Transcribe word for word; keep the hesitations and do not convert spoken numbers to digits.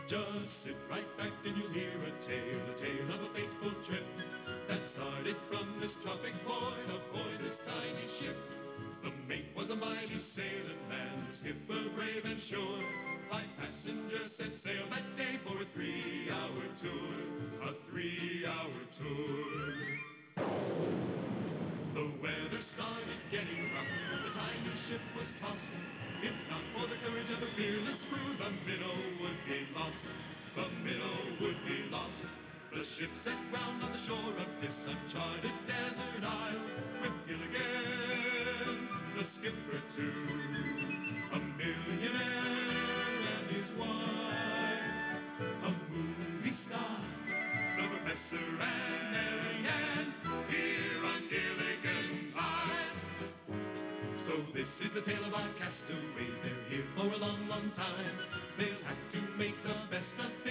Just sit right back and you'll hear a tale, a tale of a fateful trip that started from this tropic point aboard this tiny ship. The mate was a mighty sailing man, the skipper brave and sure. Five passengers set sail that day for a three-hour tour, a three-hour tour. The weather started getting rough, the tiny ship was tossed. If not for the courage of the fearless crew, the minnow would be lost, the minnow would be lost. The ship set ground on the shore of this uncharted desert isle, with Gilligan, the skipper too, a millionaire and his wife, a movie star, the professor and Mary Ann, here on Gilligan's Isle. So this is the tale of our castaways. They're here for a long, long time. They'll have to make the best of it.